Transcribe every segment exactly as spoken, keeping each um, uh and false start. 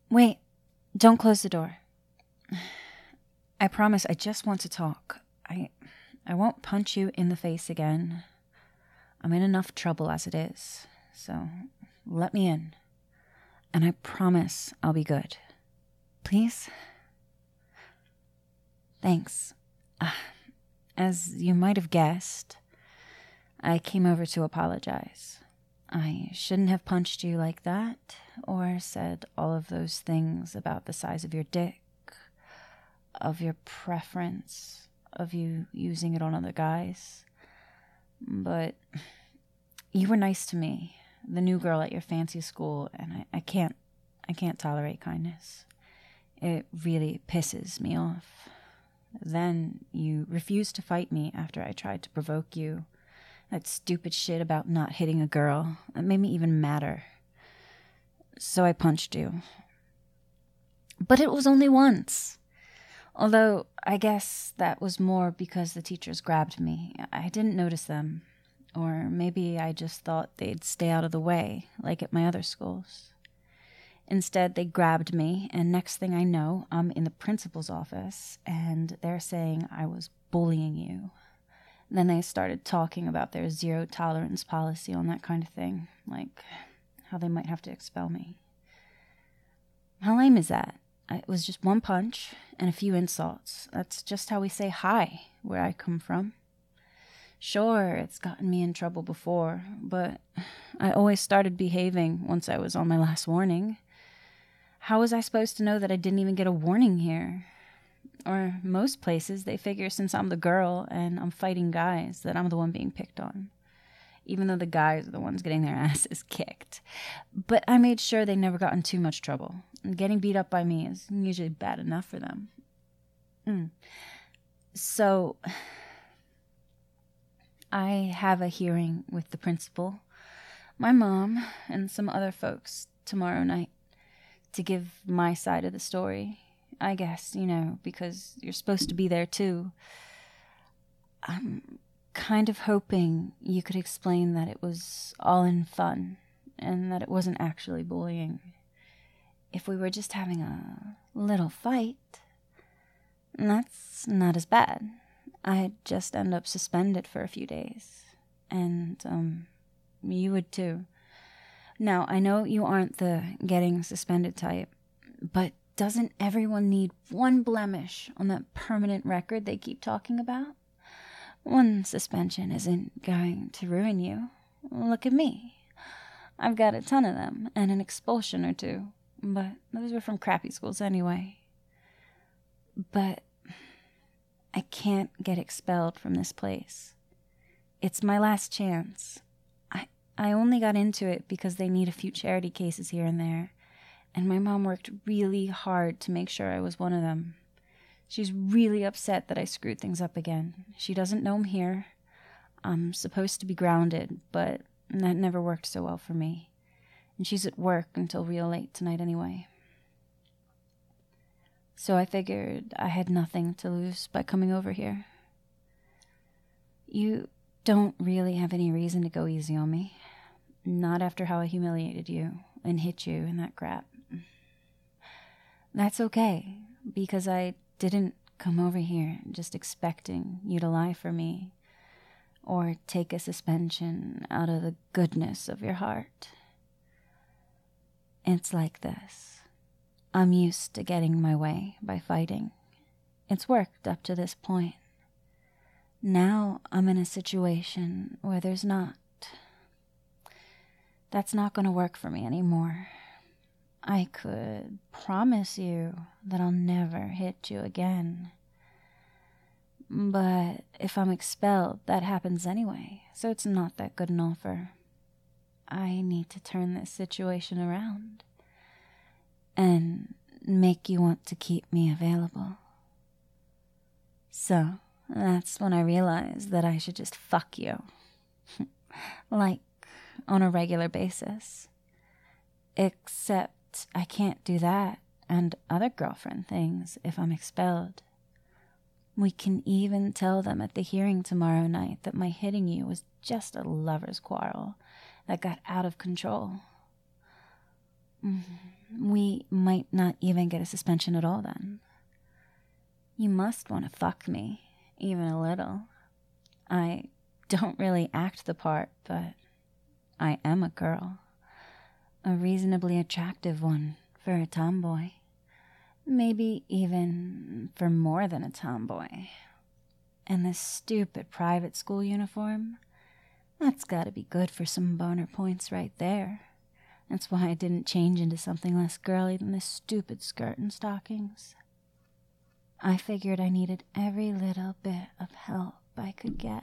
Wait, don't close the door. I promise I just want to talk. I I won't punch you in the face again. I'm in enough trouble as it is, so let me in. And I promise I'll be good. Please? Thanks. Uh, as you might have guessed, I came over to apologize. I shouldn't have punched you like that, or said all of those things about the size of your dick, of your preference, of you using it on other guys. But you were nice to me, the new girl at your fancy school, and I, I can't, I can't tolerate kindness. It really pisses me off. Then you refused to fight me after I tried to provoke you. That stupid shit about not hitting a girl, it made me even madder. So I punched you. But it was only once. Although, I guess that was more because the teachers grabbed me. I didn't notice them. Or maybe I just thought they'd stay out of the way, like at my other schools. Instead, they grabbed me, and next thing I know, I'm in the principal's office, and they're saying I was bullying you. Then they started talking about their zero tolerance policy on that kind of thing, like how they might have to expel me. How lame is that? It was just one punch and a few insults. That's just how we say hi where I come from. Sure, it's gotten me in trouble before, but I always started behaving once I was on my last warning. How was I supposed to know that I didn't even get a warning here? Or most places, they figure since I'm the girl and I'm fighting guys that I'm the one being picked on. Even though the guys are the ones getting their asses kicked. But I made sure they never got in too much trouble. And getting beat up by me is usually bad enough for them. Mm. So, I have a hearing with the principal, my mom, and some other folks tomorrow night to give my side of the story. I guess, you know, because you're supposed to be there too. I'm kind of hoping you could explain that it was all in fun and that it wasn't actually bullying. If we were just having a little fight, that's not as bad. I'd just end up suspended for a few days. And, um, you would too. Now, I know you aren't the getting suspended type, but doesn't everyone need one blemish on that permanent record they keep talking about? One suspension isn't going to ruin you. Look at me. I've got a ton of them, and an expulsion or two, but those were from crappy schools anyway. But I can't get expelled from this place. It's my last chance. I, I only got into it because they need a few charity cases here and there, and my mom worked really hard to make sure I was one of them. She's really upset that I screwed things up again. She doesn't know I'm here. I'm supposed to be grounded, but that never worked so well for me. And she's at work until real late tonight anyway. So I figured I had nothing to lose by coming over here. You don't really have any reason to go easy on me. Not after how I humiliated you and hit you and that crap. That's okay, because I didn't come over here just expecting you to lie for me or take a suspension out of the goodness of your heart. It's like this. I'm used to getting my way by fighting. It's worked up to this point. Now I'm in a situation where there's not. That's not going to work for me anymore. I could promise you that I'll never hit you again. But if I'm expelled, that happens anyway, so it's not that good an offer. I need to turn this situation around and make you want to keep me available. So that's when I realized that I should just fuck you. Like, on a regular basis. Except I can't do that and other girlfriend things if I'm expelled. We can even tell them at the hearing tomorrow night that my hitting you was just a lover's quarrel that got out of control. We might not even get a suspension at all then. You must want to fuck me, even a little. I don't really act the part, but I am a girl. A reasonably attractive one for a tomboy. Maybe even for more than a tomboy. And this stupid private school uniform, that's gotta be good for some boner points right there. That's why I didn't change into something less girly than this stupid skirt and stockings. I figured I needed every little bit of help I could get.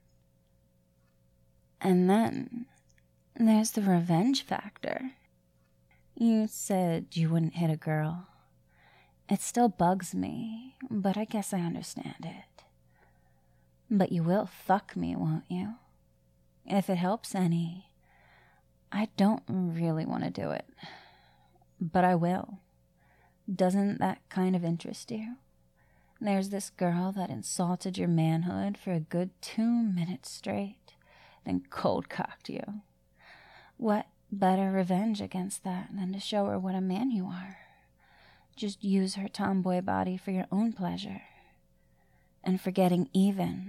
And then there's the revenge factor. You said you wouldn't hit a girl. It still bugs me, but I guess I understand it. But you will fuck me, won't you? If it helps any. I don't really want to do it, but I will. Doesn't that kind of interest you? There's this girl that insulted your manhood for a good two minutes straight, then cold-cocked you. What better revenge against that than to show her what a man you are? Just use her tomboy body for your own pleasure. And for getting even.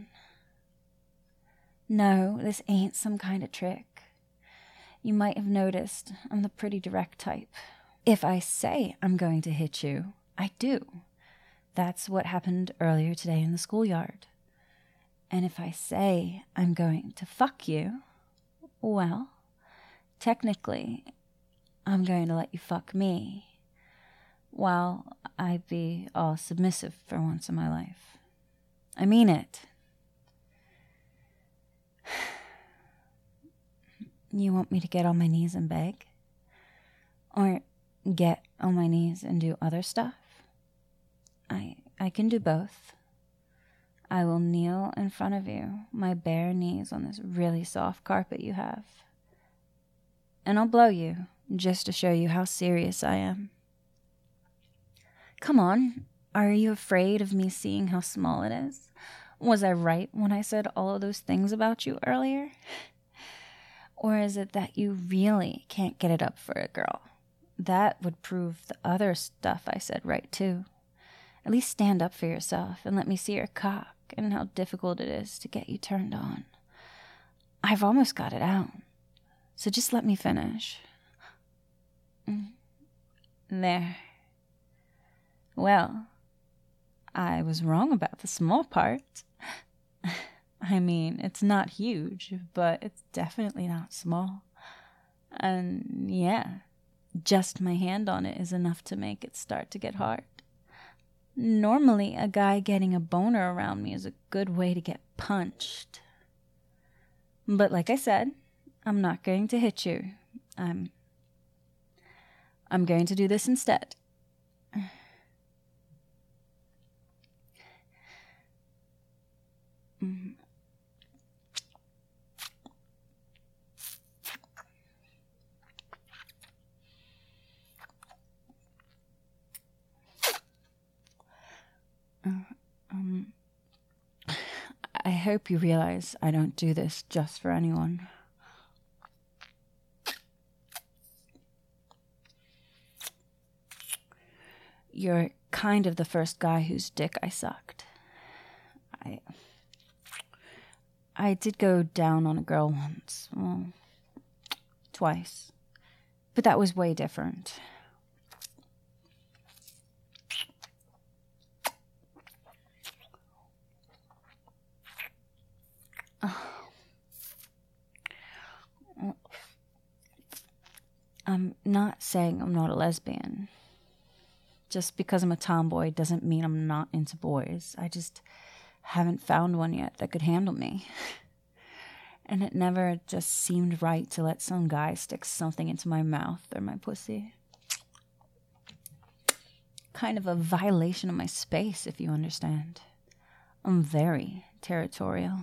No, this ain't some kind of trick. You might have noticed I'm the pretty direct type. If I say I'm going to hit you, I do. That's what happened earlier today in the schoolyard. And if I say I'm going to fuck you, well, technically, I'm going to let you fuck me, while I be all submissive for once in my life. I mean it. You want me to get on my knees and beg? Or get on my knees and do other stuff? I I can do both. I will kneel in front of you, my bare knees on this really soft carpet you have. And I'll blow you, just to show you how serious I am. Come on, are you afraid of me seeing how small it is? Was I right when I said all of those things about you earlier? Or is it that you really can't get it up for a girl? That would prove the other stuff I said right, too. At least stand up for yourself and let me see your cock and how difficult it is to get you turned on. I've almost got it out, so just let me finish. There. Well, I was wrong about the small part. I mean, it's not huge, but it's definitely not small. And yeah, just my hand on it is enough to make it start to get hard. Normally, a guy getting a boner around me is a good way to get punched. But like I said, I'm not going to hit you. I'm... I'm going to do this instead. Mm. Um, I hope you realize I don't do this just for anyone. You're kind of the first guy whose dick I sucked. I... I did go down on a girl once. Well, twice. But that was way different. I'm not saying I'm not a lesbian. Just because I'm a tomboy doesn't mean I'm not into boys. I just haven't found one yet that could handle me. And it never just seemed right to let some guy stick something into my mouth or my pussy. Kind of a violation of my space, if you understand. I'm very territorial.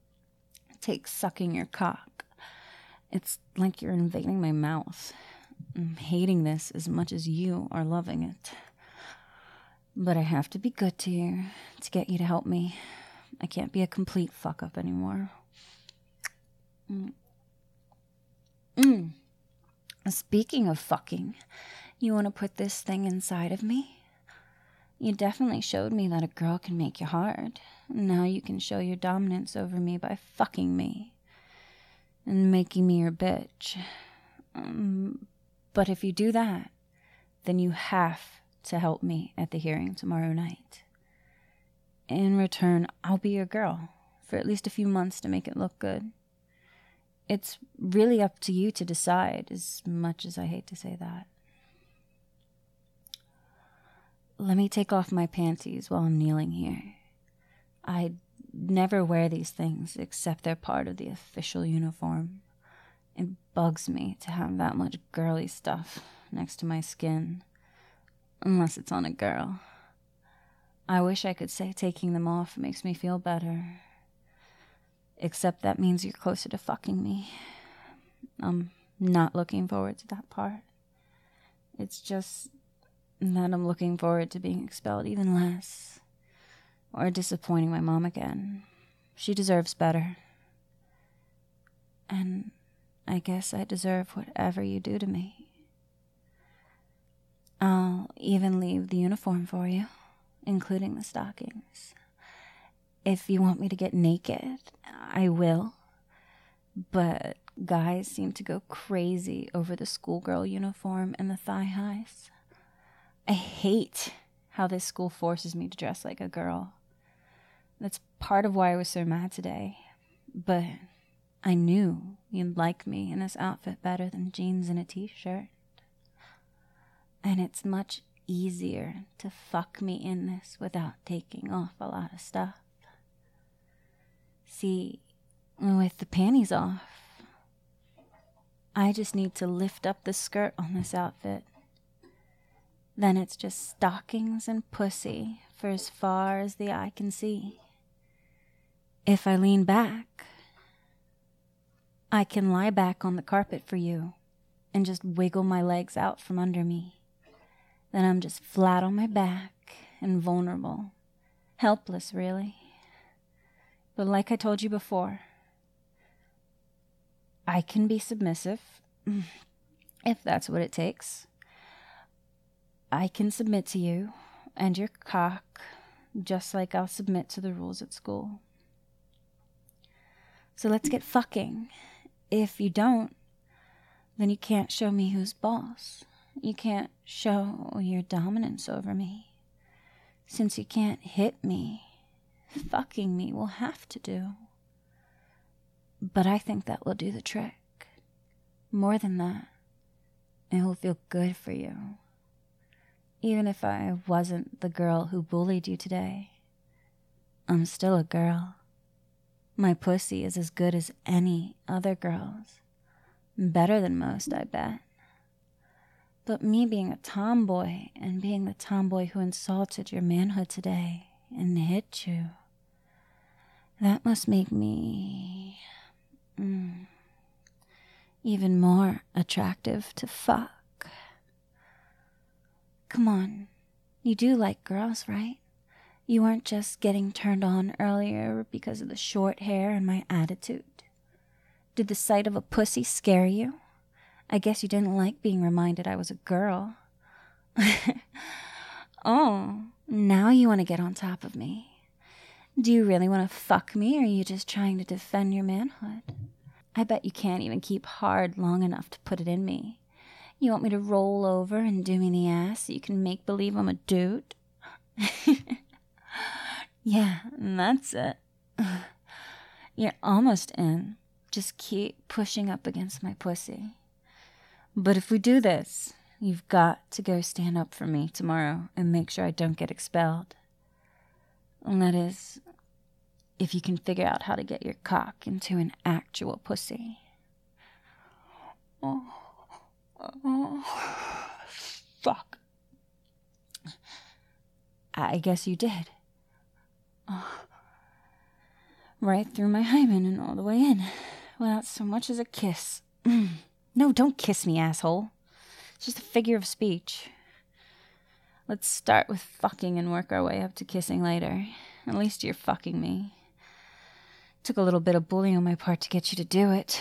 Take sucking your cock. It's like you're invading my mouth. I'm hating this as much as you are loving it. But I have to be good to you to get you to help me. I can't be a complete fuck-up anymore. Mm. Mm. Speaking of fucking, you want to put this thing inside of me? You definitely showed me that a girl can make you hard. Now you can show your dominance over me by fucking me and making me your bitch. Um, but if you do that, then you have to help me at the hearing tomorrow night. In return, I'll be your girl for at least a few months to make it look good. It's really up to you to decide, as much as I hate to say that. Let me take off my panties while I'm kneeling here. I never wear these things except they're part of the official uniform. It bugs me to have that much girly stuff next to my skin, unless it's on a girl. I wish I could say taking them off makes me feel better. Except that means you're closer to fucking me. I'm not looking forward to that part. It's just that I'm looking forward to being expelled even less. Or disappointing my mom again. She deserves better. And I guess I deserve whatever you do to me. I'll even leave the uniform for you, including the stockings. If you want me to get naked, I will. But guys seem to go crazy over the schoolgirl uniform and the thigh highs. I hate how this school forces me to dress like a girl. That's part of why I was so mad today. But I knew you'd like me in this outfit better than jeans and a t-shirt. And it's much easier to fuck me in this without taking off a lot of stuff. See, with the panties off, I just need to lift up the skirt on this outfit. Then it's just stockings and pussy for as far as the eye can see. If I lean back, I can lie back on the carpet for you and just wiggle my legs out from under me. Then I'm just flat on my back and vulnerable. Helpless, really. But like I told you before, I can be submissive, if that's what it takes. I can submit to you and your cock, just like I'll submit to the rules at school. So let's get fucking. If you don't, then you can't show me who's boss. You can't show your dominance over me. Since you can't hit me, fucking me will have to do. But I think that will do the trick. More than that, it will feel good for you. Even if I wasn't the girl who bullied you today, I'm still a girl. My pussy is as good as any other girl's. Better than most, I bet. But me being a tomboy and being the tomboy who insulted your manhood today and hit you, that must make me mm, even more attractive to fuck. Come on, you do like girls, right? You weren't just getting turned on earlier because of the short hair and my attitude. Did the sight of a pussy scare you? I guess you didn't like being reminded I was a girl. Oh, now you want to get on top of me. Do you really want to fuck me, or are you just trying to defend your manhood? I bet you can't even keep hard long enough to put it in me. You want me to roll over and do me in the ass so you can make believe I'm a dude? Yeah, that's it. You're almost in. Just keep pushing up against my pussy. But if we do this, you've got to go stand up for me tomorrow and make sure I don't get expelled. And that is, if you can figure out how to get your cock into an actual pussy. Oh, oh, fuck. I guess you did. Oh, right through my hymen and all the way in, without so much as a kiss. No, don't kiss me, asshole. It's just a figure of speech. Let's start with fucking and work our way up to kissing later. At least you're fucking me. Took a little bit of bullying on my part to get you to do it.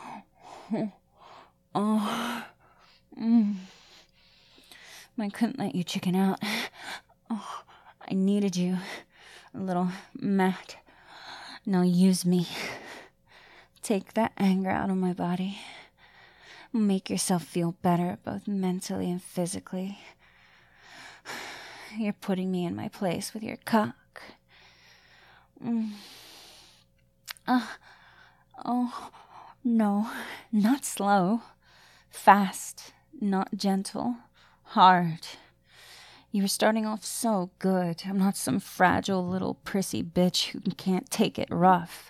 Oh. Mm. I couldn't let you chicken out. Oh, I needed you. A little Matt. Now use me. Take that anger out of my body. Make yourself feel better, both mentally and physically. You're putting me in my place with your cock. Mm. Uh, oh, no, not slow. Fast, not gentle. Hard. You were starting off so good. I'm not some fragile little prissy bitch who can't take it rough.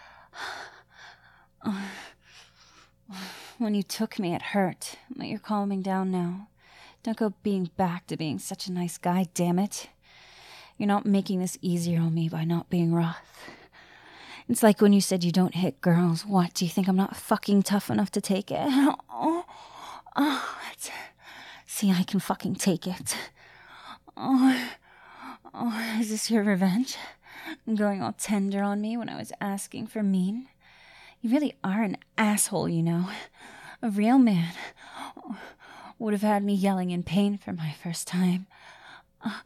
When you took me, it hurt, but you're calming down now. Don't go being back to being such a nice guy, damn it. You're not making this easier on me by not being rough. It's like when you said you don't hit girls. What, do you think I'm not fucking tough enough to take it? Oh, oh, that's... See, I can fucking take it. Oh, oh, is this your revenge? Going all tender on me when I was asking for mean? You really are an asshole, you know. A real man. Oh, would have had me yelling in pain for my first time. Uh,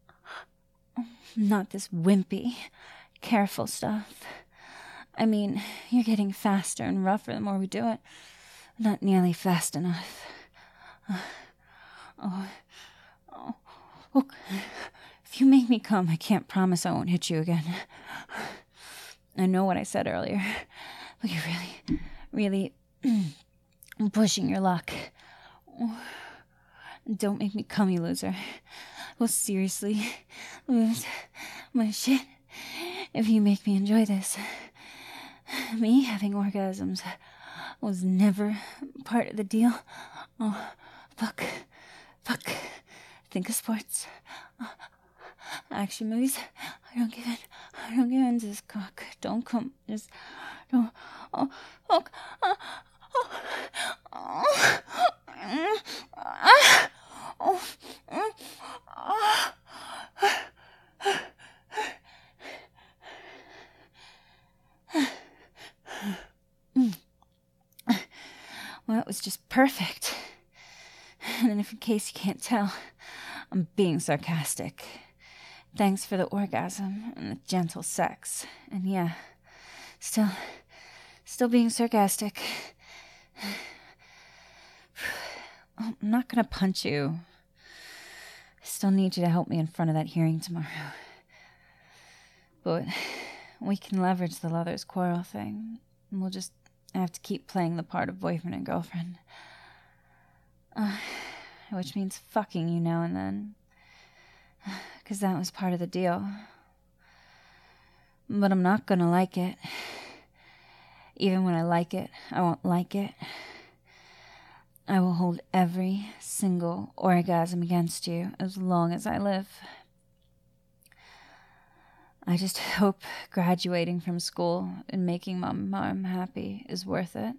not this wimpy, careful stuff. I mean, you're getting faster and rougher the more we do it. Not nearly fast enough. Uh, Oh, oh, look, if you make me come, I can't promise I won't hit you again. I know what I said earlier, but you're really, really pushing your luck. Oh, don't make me come, you loser. Well, seriously, lose my shit if you make me enjoy this. Me having orgasms was never part of the deal. Oh, fuck. Fuck. Think of sports. Uh, action movies. I don't get it. I don't get into this cock. Don't come. Just don't. Oh, oh, oh, oh, oh, oh, oh, oh, oh. Well, it was just perfect. And if in case you can't tell, I'm being sarcastic. Thanks for the orgasm and the gentle sex. And yeah, still, still being sarcastic. I'm not gonna punch you. I still need you to help me in front of that hearing tomorrow. But we can leverage the lovers' quarrel thing. And we'll just have to keep playing the part of boyfriend and girlfriend. Uh, which means fucking you now and then. Because that was part of the deal. But I'm not gonna like it. Even when I like it, I won't like it. I will hold every single orgasm against you as long as I live. I just hope graduating from school and making mom, mom happy is worth it.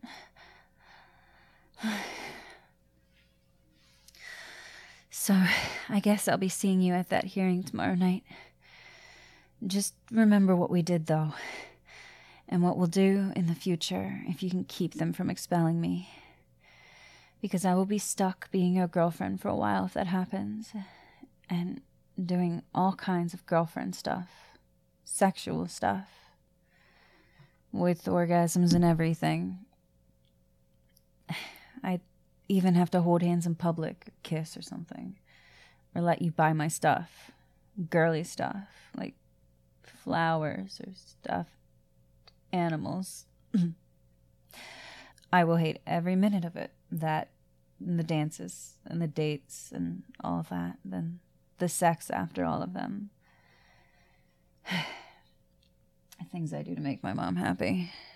So, I guess I'll be seeing you at that hearing tomorrow night. Just remember what we did, though, and what we'll do in the future if you can keep them from expelling me. Because I will be stuck being your girlfriend for a while if that happens, and doing all kinds of girlfriend stuff, sexual stuff, with orgasms and everything. I even have to hold hands in public, kiss or something, or let you buy my stuff, girly stuff, like flowers or stuffed animals. I will hate every minute of it, that, and the dances, and the dates, and all of that, then the sex after all of them. Things I do to make my mom happy.